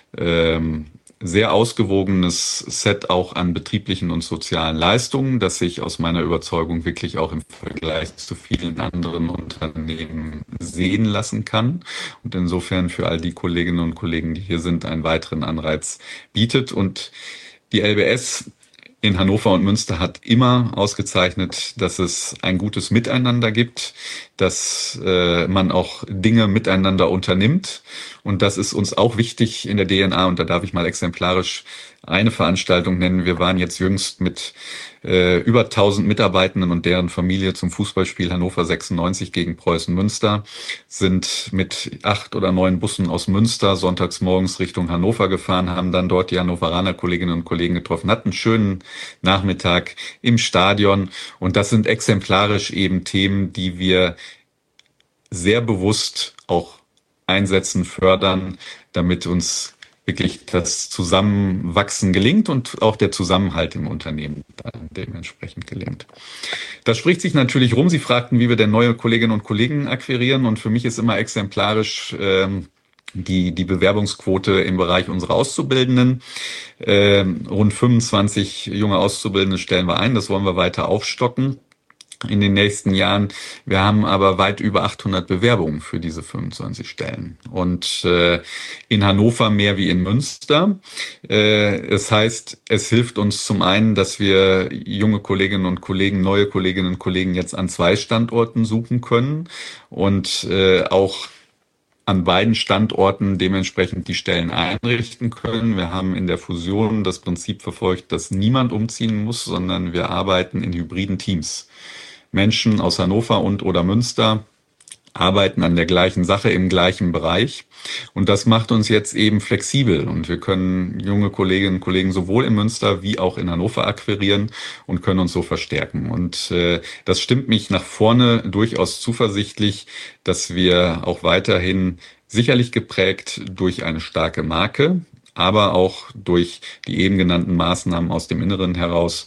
sehr ausgewogenes Set auch an betrieblichen und sozialen Leistungen, das sich aus meiner Überzeugung wirklich auch im Vergleich zu vielen anderen Unternehmen sehen lassen kann und insofern für all die Kolleginnen und Kollegen, die hier sind, einen weiteren Anreiz bietet. Und die LBS in Hannover und Münster hat immer ausgezeichnet, dass es ein gutes Miteinander gibt, dass man auch Dinge miteinander unternimmt. Und das ist uns auch wichtig in der DNA. Und da darf ich mal exemplarisch eine Veranstaltung nennen. Wir waren jetzt jüngst mit über 1000 Mitarbeitenden und deren Familie zum Fußballspiel Hannover 96 gegen Preußen Münster, sind mit 8 oder 9 Bussen aus Münster sonntags morgens Richtung Hannover gefahren, haben dann dort die Hannoveraner Kolleginnen und Kollegen getroffen, hatten einen schönen Nachmittag im Stadion. Und das sind exemplarisch eben Themen, die wir sehr bewusst auch einsetzen, fördern, damit uns wirklich das Zusammenwachsen gelingt und auch der Zusammenhalt im Unternehmen dann dementsprechend gelingt. Das spricht sich natürlich rum. Sie fragten, wie wir denn neue Kolleginnen und Kollegen akquirieren. Und für mich ist immer exemplarisch die Bewerbungsquote im Bereich unserer Auszubildenden. Rund 25 junge Auszubildende stellen wir ein. Das wollen wir weiter aufstocken in den nächsten Jahren. Wir haben aber weit über 800 Bewerbungen für diese 25 Stellen. Und in Hannover mehr wie in Münster. Das heißt, es hilft uns zum einen, dass wir junge Kolleginnen und Kollegen, neue Kolleginnen und Kollegen jetzt an 2 Standorten suchen können und auch an beiden Standorten dementsprechend die Stellen einrichten können. Wir haben in der Fusion das Prinzip verfolgt, dass niemand umziehen muss, sondern wir arbeiten in hybriden Teams. Menschen aus Hannover und oder Münster arbeiten an der gleichen Sache im gleichen Bereich. Und das macht uns jetzt eben flexibel. Und wir können junge Kolleginnen und Kollegen sowohl in Münster wie auch in Hannover akquirieren und können uns so verstärken. Und das stimmt mich nach vorne durchaus zuversichtlich, dass wir auch weiterhin sicherlich geprägt durch eine starke Marke, aber auch durch die eben genannten Maßnahmen aus dem Inneren heraus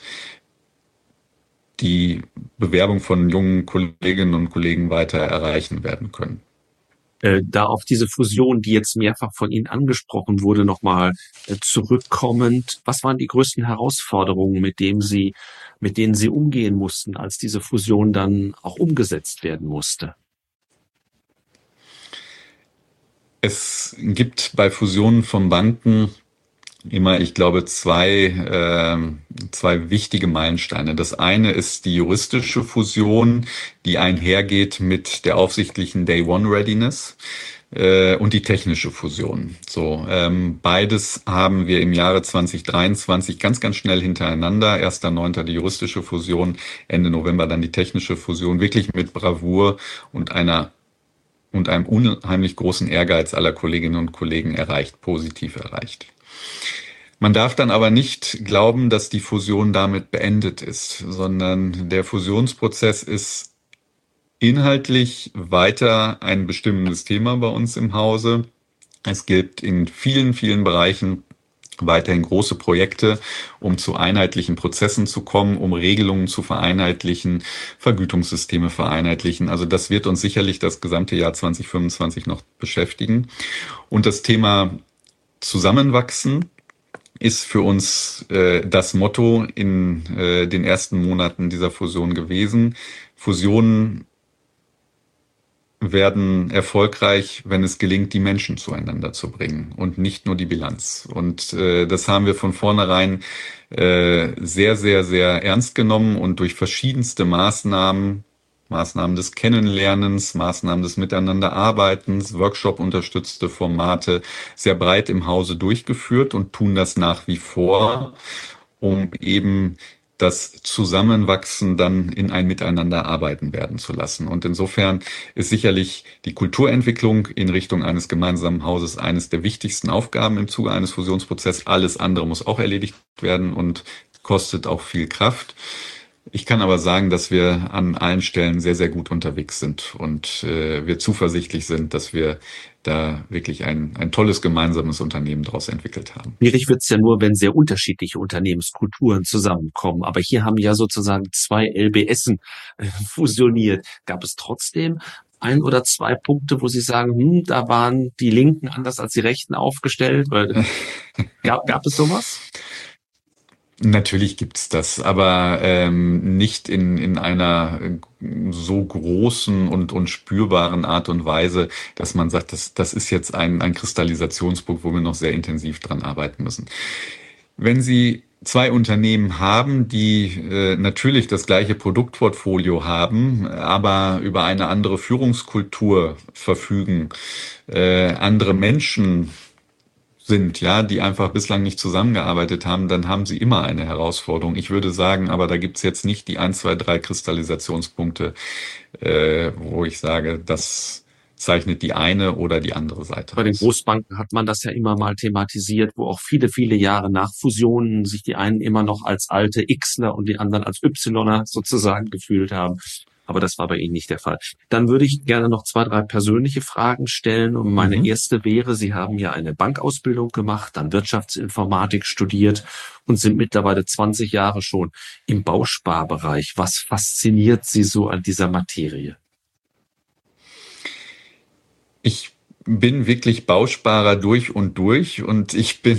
die Bewerbung von jungen Kolleginnen und Kollegen weiter erreichen werden können. Da auf diese Fusion, die jetzt mehrfach von Ihnen angesprochen wurde, nochmal zurückkommend, was waren die größten Herausforderungen, mit denen Sie umgehen mussten, als diese Fusion dann auch umgesetzt werden musste? Es gibt bei Fusionen von Banken immer, ich glaube, zwei wichtige Meilensteine. Das eine ist die juristische Fusion, die einhergeht mit der aufsichtlichen Day-One-Readiness und die technische Fusion. So, beides haben wir im Jahre 2023 ganz, ganz schnell hintereinander. 1.9. die juristische Fusion, Ende November dann die technische Fusion, wirklich mit Bravour und einem unheimlich großen Ehrgeiz aller Kolleginnen und Kollegen positiv erreicht. Man darf dann aber nicht glauben, dass die Fusion damit beendet ist, sondern der Fusionsprozess ist inhaltlich weiter ein bestimmendes Thema bei uns im Hause. Es gibt in vielen, vielen Bereichen weiterhin große Projekte, um zu einheitlichen Prozessen zu kommen, um Regelungen zu vereinheitlichen, Vergütungssysteme vereinheitlichen. Also das wird uns sicherlich das gesamte Jahr 2025 noch beschäftigen. Und das Thema Zusammenwachsen ist für uns das Motto in den ersten Monaten dieser Fusion gewesen. Fusionen werden erfolgreich, wenn es gelingt, die Menschen zueinander zu bringen und nicht nur die Bilanz. Und das haben wir von vornherein sehr, sehr, sehr ernst genommen und durch verschiedenste Maßnahmen des Kennenlernens, Maßnahmen des Miteinanderarbeitens, Workshop-unterstützte Formate sehr breit im Hause durchgeführt und tun das nach wie vor, um eben das Zusammenwachsen dann in ein Miteinanderarbeiten werden zu lassen. Und insofern ist sicherlich die Kulturentwicklung in Richtung eines gemeinsamen Hauses eines der wichtigsten Aufgaben im Zuge eines Fusionsprozesses. Alles andere muss auch erledigt werden und kostet auch viel Kraft. Ich kann aber sagen, dass wir an allen Stellen sehr, sehr gut unterwegs sind und wir zuversichtlich sind, dass wir da wirklich ein tolles gemeinsames Unternehmen daraus entwickelt haben. Schwierig wird's ja nur, wenn sehr unterschiedliche Unternehmenskulturen zusammenkommen. Aber hier haben ja sozusagen zwei LBSen fusioniert. Gab es trotzdem ein oder zwei Punkte, wo Sie sagen, da waren die Linken anders als die Rechten aufgestellt? Gab es sowas? Natürlich gibt's das, aber nicht in einer so großen und spürbaren Art und Weise, dass man sagt, das ist jetzt ein Kristallisationspunkt, wo wir noch sehr intensiv dran arbeiten müssen. Wenn Sie zwei Unternehmen haben, die natürlich das gleiche Produktportfolio haben, aber über eine andere Führungskultur verfügen, andere Menschen sind, ja, die einfach bislang nicht zusammengearbeitet haben, dann haben sie immer eine Herausforderung. Ich würde sagen, aber da gibt's jetzt nicht die 1, 2, 3 Kristallisationspunkte, wo ich sage, das zeichnet die eine oder die andere Seite Bei den aus. Großbanken hat man das ja immer mal thematisiert, wo auch viele, viele Jahre nach Fusionen sich die einen immer noch als alte Xler und die anderen als Yler sozusagen gefühlt haben. Aber das war bei Ihnen nicht der Fall. Dann würde ich gerne noch 2, 3 persönliche Fragen stellen. Und meine erste wäre, Sie haben ja eine Bankausbildung gemacht, dann Wirtschaftsinformatik studiert und sind mittlerweile 20 Jahre schon im Bausparbereich. Was fasziniert Sie so an dieser Materie? Ich bin wirklich Bausparer durch und ich bin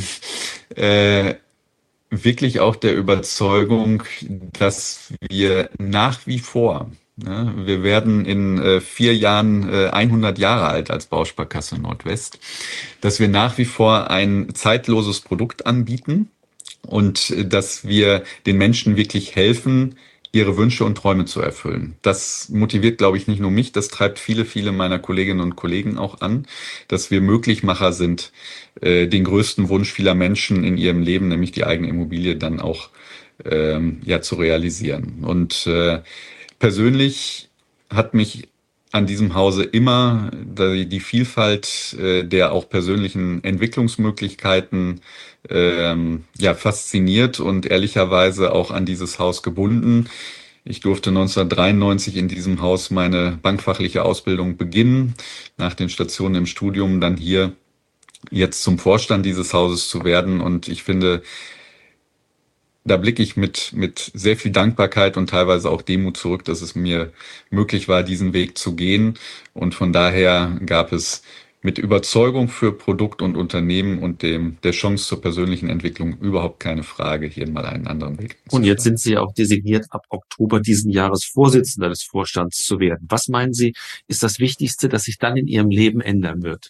wirklich auch der Überzeugung, dass wir nach wie vor, wir werden in 4 Jahren 100 Jahre alt als Bausparkasse Nordwest, dass wir nach wie vor ein zeitloses Produkt anbieten und dass wir den Menschen wirklich helfen, ihre Wünsche und Träume zu erfüllen. Das motiviert, glaube ich, nicht nur mich, das treibt viele, viele meiner Kolleginnen und Kollegen auch an, dass wir Möglichmacher sind, den größten Wunsch vieler Menschen in ihrem Leben, nämlich die eigene Immobilie, dann auch zu realisieren. Und persönlich hat mich an diesem Hause immer die Vielfalt der auch persönlichen Entwicklungsmöglichkeiten fasziniert und ehrlicherweise auch an dieses Haus gebunden. Ich durfte 1993 in diesem Haus meine bankfachliche Ausbildung beginnen, nach den Stationen im Studium dann hier jetzt zum Vorstand dieses Hauses zu werden. Und ich finde, da blicke ich mit sehr viel Dankbarkeit und teilweise auch Demut zurück, dass es mir möglich war, diesen Weg zu gehen. Und von daher gab es mit Überzeugung für Produkt und Unternehmen und der Chance zur persönlichen Entwicklung überhaupt keine Frage, hier mal einen anderen Weg Und jetzt einzuschlagen. sind Sie ja auch designiert, ab Oktober diesen Jahres Vorsitzender des Vorstands zu werden. Was meinen Sie, ist das Wichtigste, das sich dann in Ihrem Leben ändern wird?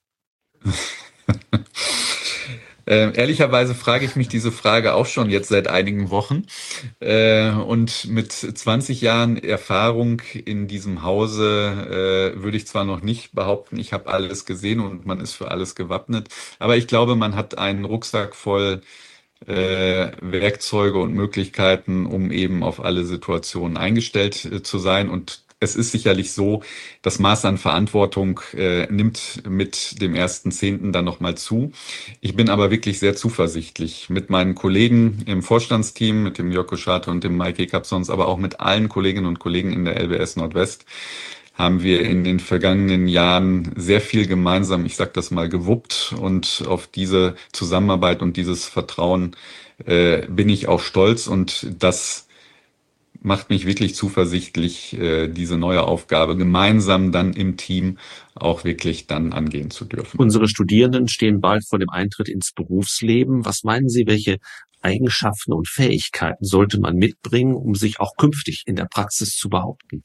Ehrlicherweise frage ich mich diese Frage auch schon jetzt seit einigen Wochen. Und mit 20 Jahren Erfahrung in diesem Hause würde ich zwar noch nicht behaupten, ich habe alles gesehen und man ist für alles gewappnet, aber ich glaube, man hat einen Rucksack voll Werkzeuge und Möglichkeiten, um eben auf alle Situationen eingestellt zu sein. Und es ist sicherlich so, das Maß an Verantwortung nimmt mit dem 1.10. dann nochmal zu. Ich bin aber wirklich sehr zuversichtlich mit meinen Kollegen im Vorstandsteam, mit dem Jörg Schate und dem Maike Kapsons, aber auch mit allen Kolleginnen und Kollegen in der LBS Nordwest haben wir in den vergangenen Jahren sehr viel gemeinsam, ich sage das mal, gewuppt, und auf diese Zusammenarbeit und dieses Vertrauen bin ich auch stolz, und das macht mich wirklich zuversichtlich, diese neue Aufgabe gemeinsam dann im Team auch wirklich dann angehen zu dürfen. Unsere Studierenden stehen bald vor dem Eintritt ins Berufsleben. Was meinen Sie, welche Eigenschaften und Fähigkeiten sollte man mitbringen, um sich auch künftig in der Praxis zu behaupten?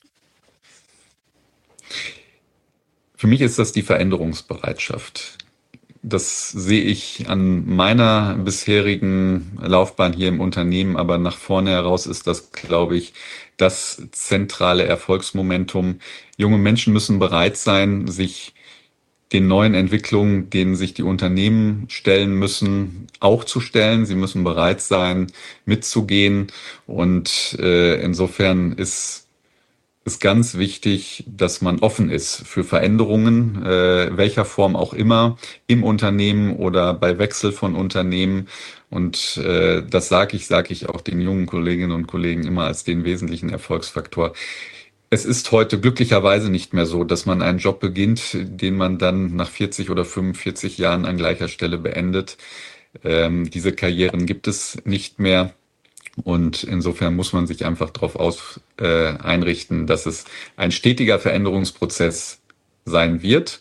Für mich ist das die Veränderungsbereitschaft. Das sehe ich an meiner bisherigen Laufbahn hier im Unternehmen, aber nach vorne heraus ist das, glaube ich, das zentrale Erfolgsmomentum. Junge Menschen müssen bereit sein, sich den neuen Entwicklungen, denen sich die Unternehmen stellen müssen, auch zu stellen. Sie müssen bereit sein, mitzugehen. Und insofern ist ganz wichtig, dass man offen ist für Veränderungen, welcher Form auch immer, im Unternehmen oder bei Wechsel von Unternehmen. Und das sage ich auch den jungen Kolleginnen und Kollegen immer als den wesentlichen Erfolgsfaktor. Es ist heute glücklicherweise nicht mehr so, dass man einen Job beginnt, den man dann nach 40 oder 45 Jahren an gleicher Stelle beendet. Diese Karrieren gibt es nicht mehr. Und insofern muss man sich einfach darauf einrichten, dass es ein stetiger Veränderungsprozess sein wird.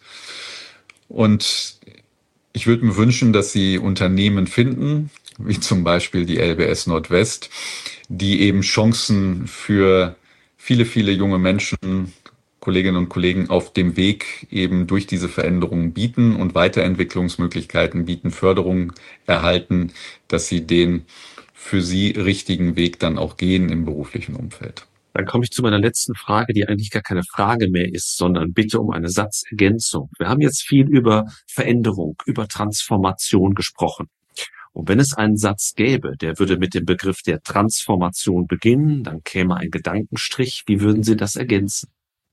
Und ich würde mir wünschen, dass Sie Unternehmen finden, wie zum Beispiel die LBS Nordwest, die eben Chancen für viele, viele junge Menschen, Kolleginnen und Kollegen auf dem Weg eben durch diese Veränderungen bieten und Weiterentwicklungsmöglichkeiten bieten, Förderung erhalten, dass sie den für sie richtigen Weg dann auch gehen im beruflichen Umfeld. Dann komme ich zu meiner letzten Frage, die eigentlich gar keine Frage mehr ist, sondern bitte um eine Satzergänzung. Wir haben jetzt viel über Veränderung, über Transformation gesprochen. Und wenn es einen Satz gäbe, der würde mit dem Begriff der Transformation beginnen, dann käme ein Gedankenstrich. Wie würden Sie das ergänzen?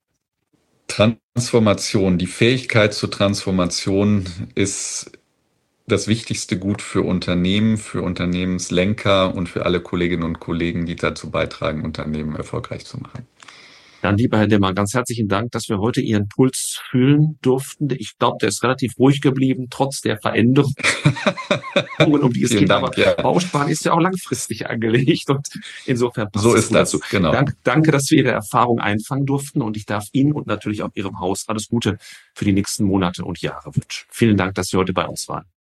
Transformation, die Fähigkeit zur Transformation ist das wichtigste Gut für Unternehmen, für Unternehmenslenker und für alle Kolleginnen und Kollegen, die dazu beitragen, Unternehmen erfolgreich zu machen. Dann, lieber Herr Demmer, ganz herzlichen Dank, dass wir heute Ihren Puls fühlen durften. Ich glaube, der ist relativ ruhig geblieben, trotz der Veränderungen, um die es geht. Aber Bausparen ist ja auch langfristig angelegt, und insofern passt so ist das, dazu. Genau. Danke, dass wir Ihre Erfahrung einfangen durften, und ich darf Ihnen und natürlich auch Ihrem Haus alles Gute für die nächsten Monate und Jahre wünschen. Vielen Dank, dass Sie heute bei uns waren.